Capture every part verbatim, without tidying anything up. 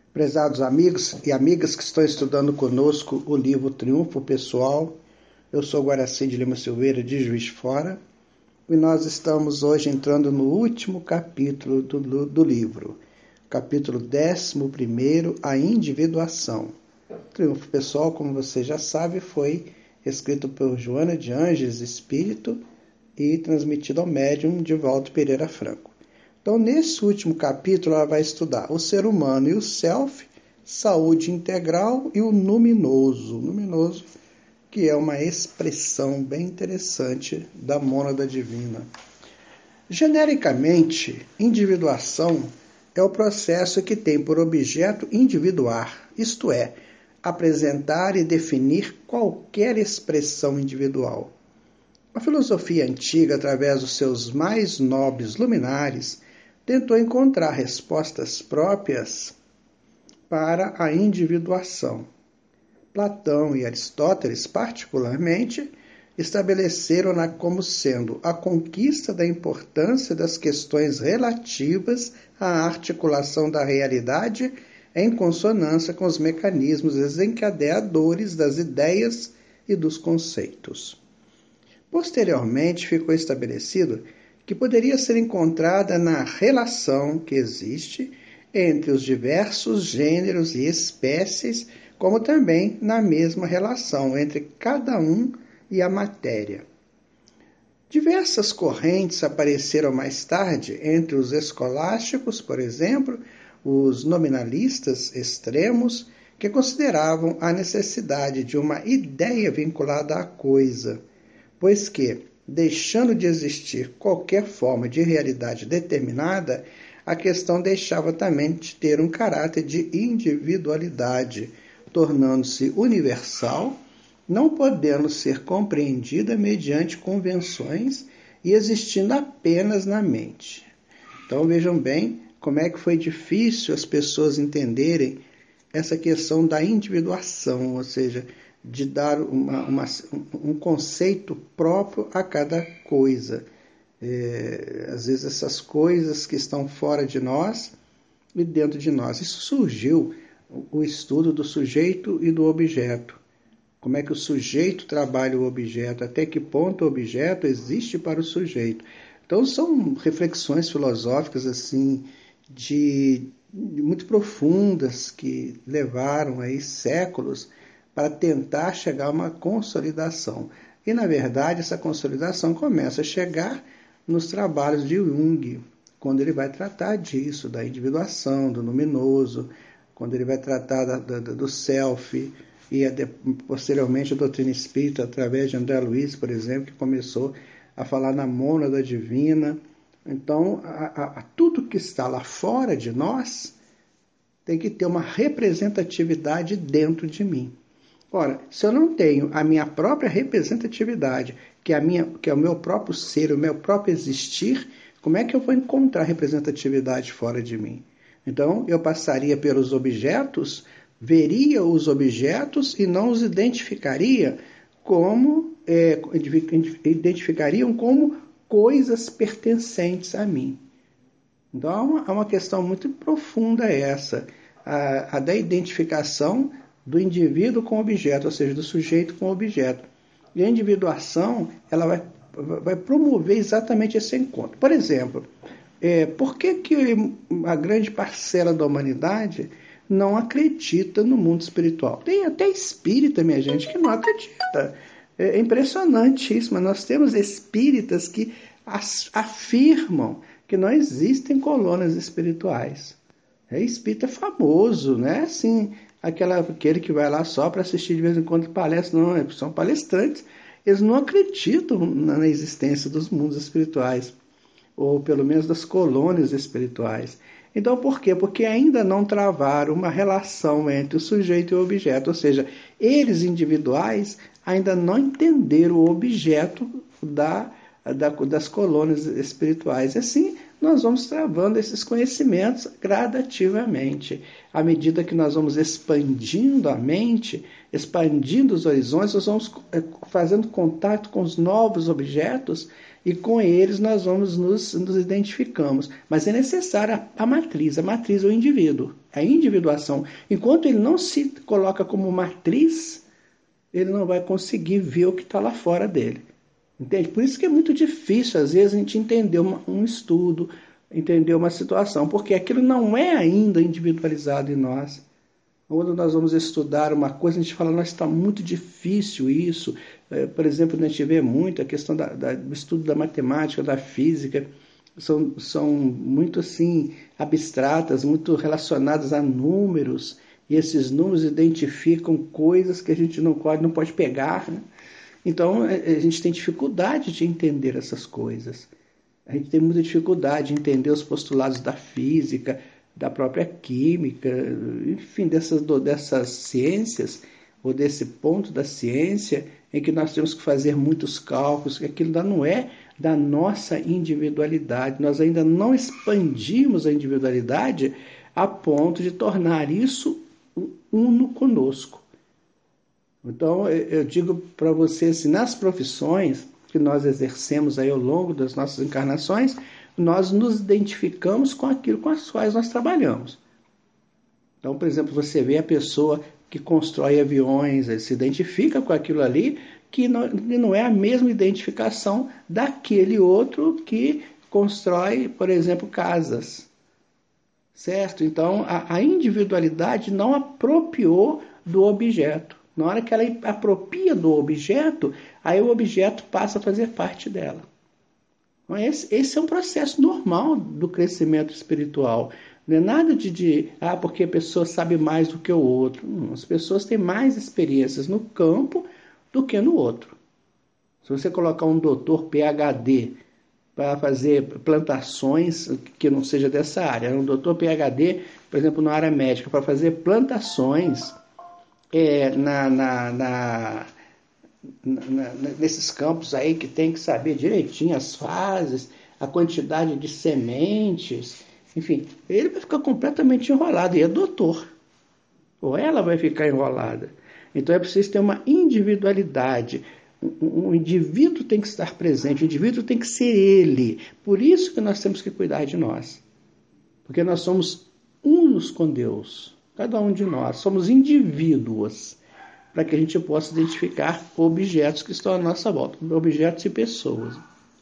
Prezados amigos e amigas que estão estudando conosco o livro Triunfo Pessoal, eu sou Guaraci de Lima Silveira, de Juiz de Fora, e nós estamos hoje entrando no último capítulo do, do livro, capítulo décimo primeiro, a individuação. Triunfo Pessoal, como você já sabe, foi escrito por Joana de Ângeles Espírito e transmitido ao médium Divaldo Pereira Franco. Então, nesse último capítulo, ela vai estudar o ser humano e o self, saúde integral e o luminoso. O luminoso, que é uma expressão bem interessante da mônada divina. Genericamente, individuação é o processo que tem por objeto individuar, isto é, apresentar e definir qualquer expressão individual. A filosofia antiga, através dos seus mais nobres luminares, tentou encontrar respostas próprias para a individuação. Platão e Aristóteles, particularmente, estabeleceram-na como sendo a conquista da importância das questões relativas à articulação da realidade em consonância com os mecanismos desencadeadores das ideias e dos conceitos. Posteriormente, ficou estabelecido que poderia ser encontrada na relação que existe entre os diversos gêneros e espécies, como também na mesma relação entre cada um e a matéria. Diversas correntes apareceram mais tarde entre os escolásticos, por exemplo, os nominalistas extremos, que consideravam a necessidade de uma ideia vinculada à coisa, pois que, deixando de existir qualquer forma de realidade determinada, a questão deixava também de ter um caráter de individualidade, tornando-se universal, não podendo ser compreendida mediante convenções e existindo apenas na mente. Então vejam bem como é que foi difícil as pessoas entenderem essa questão da individuação, ou seja, de dar uma, uma, um conceito próprio a cada coisa. É, às vezes essas coisas que estão fora de nós e dentro de nós. Isso surgiu, o estudo do sujeito e do objeto. Como é que o sujeito trabalha o objeto, até que ponto o objeto existe para o sujeito. Então são reflexões filosóficas assim, de, de muito profundas, que levaram aí séculos para tentar chegar a uma consolidação. E, na verdade, essa consolidação começa a chegar nos trabalhos de Jung, quando ele vai tratar disso, da individuação, do luminoso, quando ele vai tratar da, da, do self, e a, posteriormente a doutrina espírita, através de André Luiz, por exemplo, que começou a falar na mônada divina. Então, a, a, a tudo que está lá fora de nós tem que ter uma representatividade dentro de mim. Ora, se eu não tenho a minha própria representatividade, que é, a minha, que é o meu próprio ser, o meu próprio existir, como é que eu vou encontrar representatividade fora de mim? Então, eu passaria pelos objetos, veria os objetos e não os identificaria como, é, identificariam como coisas pertencentes a mim. Então, é uma questão muito profunda essa, a, a da identificação do indivíduo com o objeto, ou seja, do sujeito com o objeto. E a individuação, ela vai, vai promover exatamente esse encontro. Por exemplo, é, por que, que a grande parcela da humanidade não acredita no mundo espiritual? Tem até espírita, minha gente, que não acredita. É impressionante isso, mas nós temos espíritas que afirmam que não existem colônias espirituais. É espírita famoso, né? Assim, Aquela, aquele que vai lá só para assistir de vez em quando palestra, não, são palestrantes, eles não acreditam na existência dos mundos espirituais, ou pelo menos das colônias espirituais. Então, por quê? Porque ainda não travaram uma relação entre o sujeito e o objeto, ou seja, eles individuais ainda não entenderam o objeto da, da, das colônias espirituais. Assim, nós vamos travando esses conhecimentos gradativamente. À medida que nós vamos expandindo a mente, expandindo os horizontes, nós vamos fazendo contato com os novos objetos e com eles nós vamos nos, nos identificamos. Mas é necessária a matriz, a matriz é o indivíduo, a individuação. Enquanto ele não se coloca como matriz, ele não vai conseguir ver o que está lá fora dele. Entende? Por isso que é muito difícil, às vezes, a gente entender uma, um estudo, entender uma situação, porque aquilo não é ainda individualizado em nós. Quando nós vamos estudar uma coisa, a gente fala, nossa, está muito difícil isso. É, por exemplo, a gente vê muito a questão da, da, do estudo da matemática, da física, são, são muito assim abstratas, muito relacionadas a números, e esses números identificam coisas que a gente não pode, não pode pegar, né? Então, a gente tem dificuldade de entender essas coisas. A gente tem muita dificuldade de entender os postulados da física, da própria química, enfim, dessas, dessas ciências, ou desse ponto da ciência, em que nós temos que fazer muitos cálculos, que aquilo ainda não é da nossa individualidade. Nós ainda não expandimos a individualidade a ponto de tornar isso uno conosco. Então, eu digo para vocês, assim, nas profissões que nós exercemos aí ao longo das nossas encarnações, nós nos identificamos com aquilo com as quais nós trabalhamos. Então, por exemplo, você vê a pessoa que constrói aviões, se identifica com aquilo ali, que não, que não é a mesma identificação daquele outro que constrói, por exemplo, casas. Certo? Então, a, a individualidade não apropriou do objeto. Na hora que ela apropria do objeto, aí o objeto passa a fazer parte dela. Então, esse, esse é um processo normal do crescimento espiritual. Não é nada de, de ah, porque a pessoa sabe mais do que o outro. Não, as pessoas têm mais experiências no campo do que no outro. Se você colocar um doutor P H D para fazer plantações que não seja dessa área, um doutor P H D, por exemplo, na área médica, para fazer plantações é, na, na, na, na, nesses campos aí que tem que saber direitinho as fases, a quantidade de sementes, enfim, ele vai ficar completamente enrolado, e é doutor, ou ela vai ficar enrolada. Então é preciso ter uma individualidade. O indivíduo tem que estar presente, o indivíduo tem que ser ele. Por isso que nós temos que cuidar de nós. Porque nós somos unos com Deus. Cada um de nós somos indivíduos. Para que a gente possa identificar objetos que estão à nossa volta. Objetos e pessoas.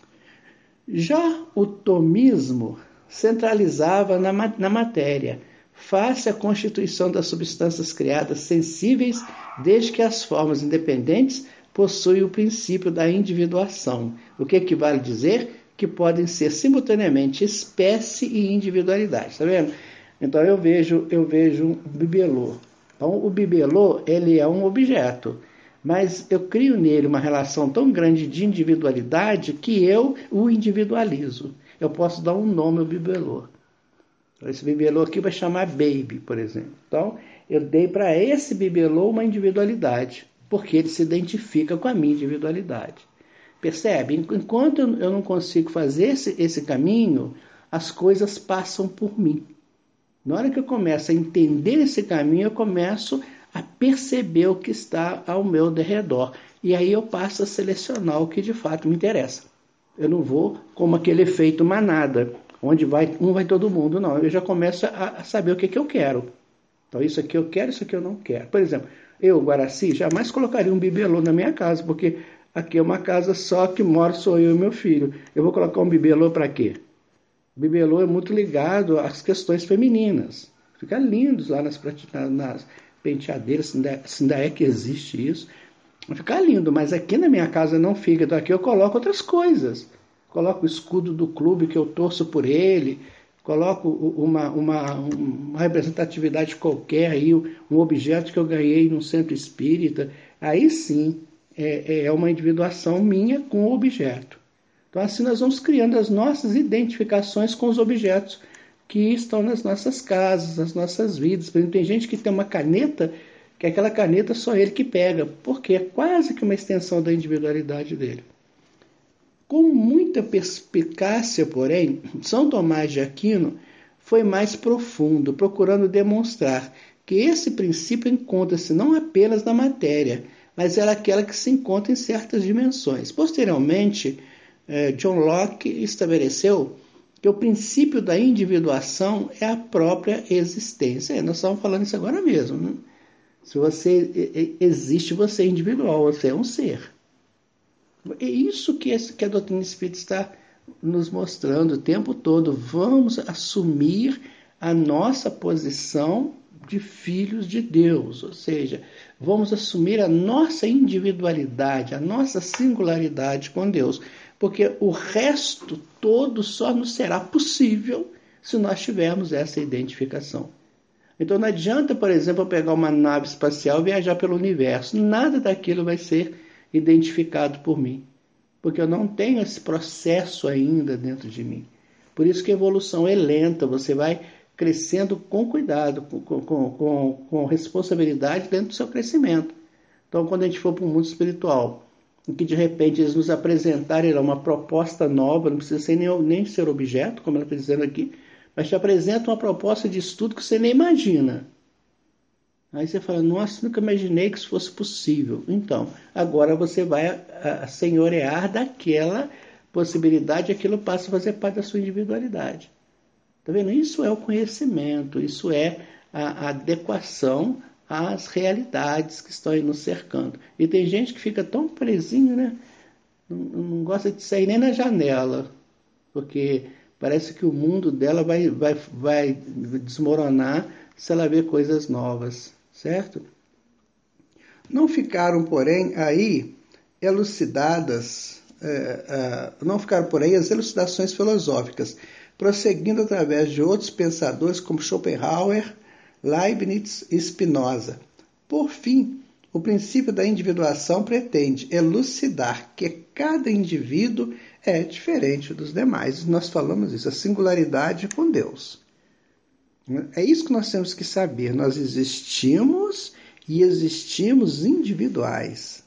Já o tomismo centralizava na, na matéria, face à constituição das substâncias criadas sensíveis, desde que as formas independentes possui o princípio da individuação, o que equivale a dizer que podem ser simultaneamente espécie e individualidade, está vendo? Então eu vejo, eu vejo um bibelô. Então o bibelô, ele é um objeto, mas eu crio nele uma relação tão grande de individualidade que eu o individualizo. Eu posso dar um nome ao bibelô. Esse bibelô aqui vai chamar Baby, por exemplo. Então eu dei para esse bibelô uma individualidade, porque ele se identifica com a minha individualidade. Percebe? Enquanto eu não consigo fazer esse, esse caminho, as coisas passam por mim. Na hora que eu começo a entender esse caminho, eu começo a perceber o que está ao meu derredor. E aí eu passo a selecionar o que de fato me interessa. Eu não vou como aquele efeito manada, onde vai, um vai todo mundo, não. Eu já começo a, a saber o que, que eu quero. Então isso aqui eu quero, isso aqui eu não quero. Por exemplo, eu, Guaraci, jamais colocaria um bibelô na minha casa, porque aqui é uma casa só que mora sou eu e meu filho. Eu vou colocar um bibelô para quê? O bibelô é muito ligado às questões femininas. Fica lindo lá nas, nas penteadeiras, se ainda, se ainda é que existe isso. Fica lindo, mas aqui na minha casa não fica. Então aqui eu coloco outras coisas. Coloco o escudo do clube que eu torço por ele, coloco uma, uma, uma representatividade qualquer, aí, um objeto que eu ganhei num centro espírita, aí sim é, é uma individuação minha com o objeto. Então assim nós vamos criando as nossas identificações com os objetos que estão nas nossas casas, nas nossas vidas. Por exemplo, tem gente que tem uma caneta, que aquela caneta só ele que pega, porque é quase que uma extensão da individualidade dele. Com muita perspicácia, porém, São Tomás de Aquino foi mais profundo, procurando demonstrar que esse princípio encontra-se não apenas na matéria, mas é aquela que se encontra em certas dimensões. Posteriormente, eh, John Locke estabeleceu que o princípio da individuação é a própria existência. É, nós estamos falando isso agora mesmo, né? Se você existe, você é individual, você é um ser. É isso que, esse, que a doutrina espírita está nos mostrando o tempo todo. Vamos assumir a nossa posição de filhos de Deus, ou seja, vamos assumir a nossa individualidade, a nossa singularidade com Deus, porque o resto todo só nos será possível se nós tivermos essa identificação. Então não adianta, por exemplo, eu pegar uma nave espacial e viajar pelo universo, nada daquilo vai ser identificado por mim, porque eu não tenho esse processo ainda dentro de mim. Por isso que a evolução é lenta, você vai crescendo com cuidado, com, com, com, com responsabilidade dentro do seu crescimento. Então, quando a gente for para o mundo espiritual, em que de repente eles nos apresentarem uma proposta nova, não precisa ser nem, nem ser objeto, como ela está dizendo aqui, mas te apresentam uma proposta de estudo que você nem imagina. Aí você fala, nossa, nunca imaginei que isso fosse possível. Então, agora você vai a, a senhorear daquela possibilidade, aquilo passa a fazer parte da sua individualidade. Tá vendo? Isso é o conhecimento, isso é a, a adequação às realidades que estão aí nos cercando. E tem gente que fica tão presinho, né? Não, não gosta de sair nem na janela, porque parece que o mundo dela vai, vai, vai desmoronar se ela ver coisas novas, certo? Não ficaram, porém, aí elucidadas, é, é, não ficaram por aí as elucidações filosóficas, prosseguindo através de outros pensadores como Schopenhauer, Leibniz e Spinoza. Por fim, o princípio da individuação pretende elucidar que cada indivíduo é diferente dos demais. Nós falamos isso, a singularidade com Deus. É isso que nós temos que saber. Nós existimos e existimos individuais.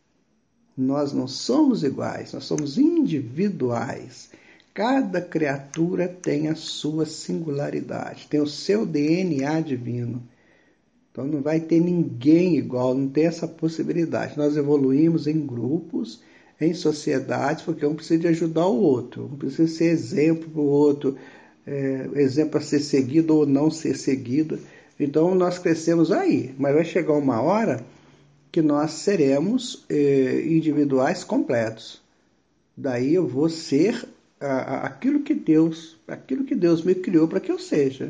Nós não somos iguais, nós somos individuais. Cada criatura tem a sua singularidade, tem o seu D N A divino. Então não vai ter ninguém igual, não tem essa possibilidade. Nós evoluímos em grupos, em sociedades, porque um precisa de ajudar o outro, um precisa ser exemplo para o outro, é, exemplo a ser seguido ou não ser seguido. Então nós crescemos aí, mas vai chegar uma hora que nós seremos é, individuais completos. Daí eu vou ser aquilo que Deus, aquilo que Deus me criou para que eu seja.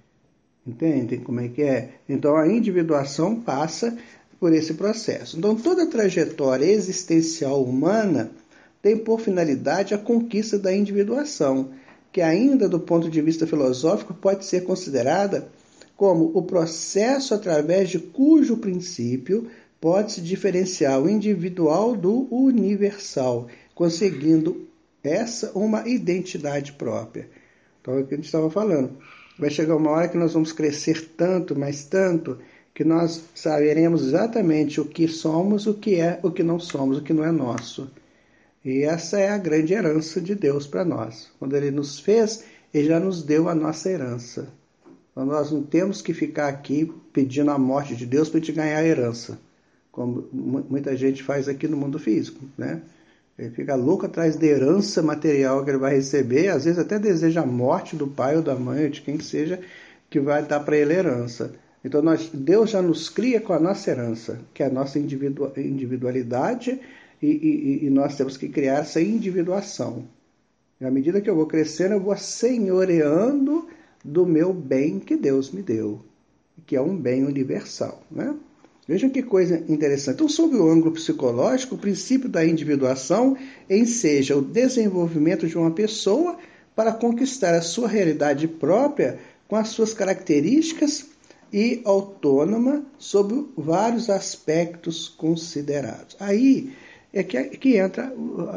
Entendem como é que é? Então a individuação passa por esse processo. Então toda a trajetória existencial humana tem por finalidade a conquista da individuação, que ainda do ponto de vista filosófico pode ser considerada como o processo através de cujo princípio pode-se diferenciar o individual do universal, conseguindo essa uma identidade própria. Então é o que a gente estava falando. Vai chegar uma hora que nós vamos crescer tanto, mas tanto, que nós saberemos exatamente o que somos, o que é, o que não somos, o que não é nosso. E essa é a grande herança de Deus para nós. Quando Ele nos fez, Ele já nos deu a nossa herança. Então nós não temos que ficar aqui pedindo a morte de Deus para a gente ganhar a herança, como muita gente faz aqui no mundo físico, né? Ele fica louco atrás da herança material que ele vai receber, às vezes até deseja a morte do pai ou da mãe, ou de quem seja, que vai dar para ele herança. Então nós, Deus já nos cria com a nossa herança, que é a nossa individu- individualidade, e, e, e nós temos que criar essa individuação. E à medida que eu vou crescendo, eu vou senhoreando do meu bem que Deus me deu, que é um bem universal, né? Vejam que coisa interessante. Então, sob o ângulo psicológico, o princípio da individuação enseja o desenvolvimento de uma pessoa para conquistar a sua realidade própria com as suas características e autônoma sob vários aspectos considerados. Aí é que, que entra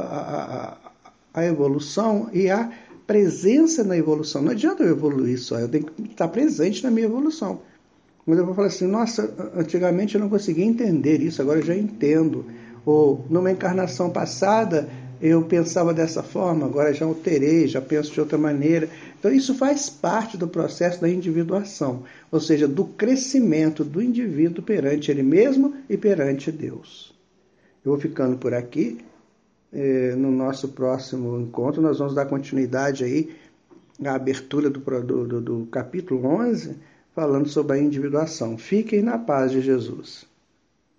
a, a, a evolução e a presença na evolução. Não adianta eu evoluir só, eu tenho que estar presente na minha evolução. Mas eu vou falar assim, nossa, antigamente eu não conseguia entender isso, agora eu já entendo. Ou numa encarnação passada eu pensava dessa forma, agora já alterei, já penso de outra maneira. Então isso faz parte do processo da individuação, ou seja, do crescimento do indivíduo perante ele mesmo e perante Deus. Eu vou ficando por aqui. eh, no nosso próximo encontro, nós vamos dar continuidade aí à abertura do, do, do capítulo onze, falando sobre a individuação. Fiquem na paz de Jesus.